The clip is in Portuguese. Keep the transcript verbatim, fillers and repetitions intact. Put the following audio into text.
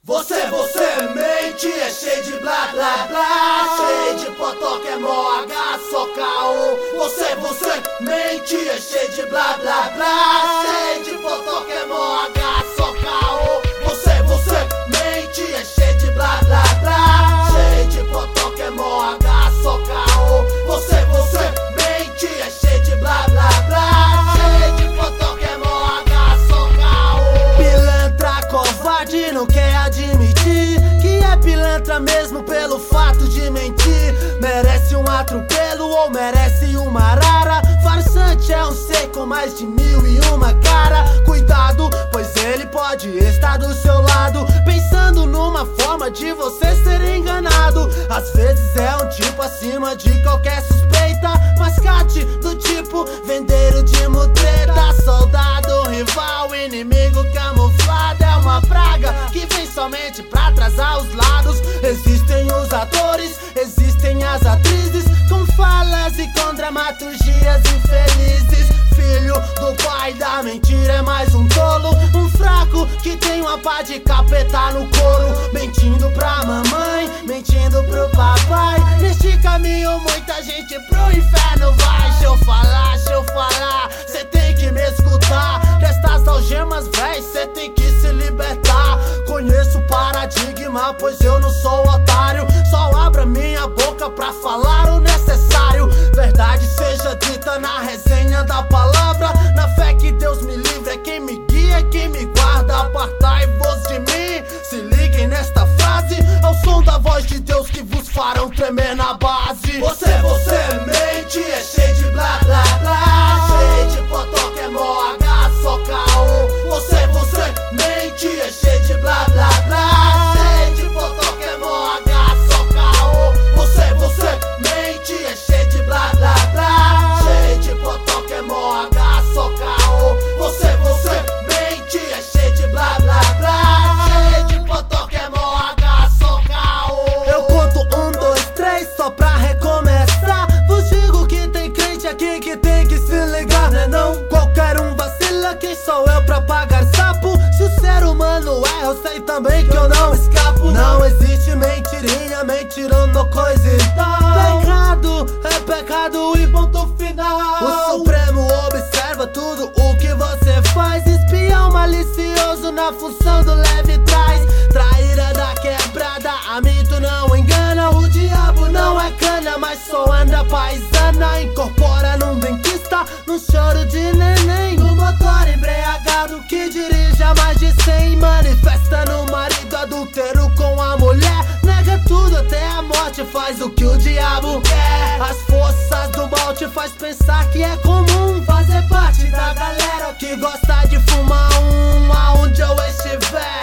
Você, você mente, é cheio de blá blá blá, cheio de potoca, é mó H, só caô. Você, você mente, é cheio de blá blá blá, cheio de potoca, é mó H, só caô. Você, você mente, é cheio de blá blá blá, cheio de potoca, é mó H, só caô. Você, você mente, é cheio de blá blá blá, cheio de potoca, é mó H, só caô. Pilantra covarde não quer admitir que é pilantra mesmo pelo fato de mentir. Merece um atropelo ou merece uma arara. Farsante é um ser com mais de mil e uma cara. Cuidado, pois ele pode estar do seu lado, pensando numa forma de você ser enganado. Às vezes é um tipo acima de qualquer suspeita, mascate do tipo vendeiro de mutreta. Soldado, rival, inimigo camuflado, é uma praga que vem somente pra atrasar os lados. Existem os atores, existem as atrizes, com falas e com dramaturgias infelizes. Filho do pai da mentira é mais um tolo, um fraco que tem uma pá de capeta no couro. Mentindo pra mamãe, mentindo pro papai. Neste caminho muita gente pro inferno vai. Deixa eu falar, deixa eu falar, cê tem que me escutar. Destas algemas, véi, cê tem que se libertar. Conheço o paradigma, pois eu não sou otário. Só abro minha boca pra falar o necessário. Verdade seja dita na resenha da palavra, na fé que Deus me livre, é quem me guia, é quem me guarda. Apartai-vos de mim, se liguem nesta frase, ao som da voz de Deus que vos farão tremer na base. Você, você mente, é cheio de blá blá blá, cheio de potoca, é mó H, só caô. Você, você mente, é cheio de blá blá blá, cheio de potoca, é mó H, só caô. Você, você mente, é cheio de blá blá blá, cheio de potoca, é mó H, só caô. Você, você mente, é cheio de blá blá blá, cheio de potoca, é mó H, só caô. Eu conto um, dois, três só pra recomeçar. Vos digo que tem crente aqui que tem que se ligar, né não? Qualquer um vacila, quem sou eu pra pagar sapo? Se o ser humano é, eu sei também que eu não escapo. Não existe mentirinha, mentirando coisa e tal. Pecado é pecado e ponto final. O Supremo observa tudo o que você faz. Espião malicioso na função do leve trás. Traíra da quebrada, a mim tu não engana. O diabo não é cana, mas só anda paisana. Incorpora num dentista, num choro de neném. No motor embriagado que dirige a mais de cem. Manifesta no marido adúltero com a mulher. Nega tudo até a morte, faz o que o diabo quer. As forças do mal te faz pensar que é comum fazer parte da galera que gosta de fumar um aonde eu estiver.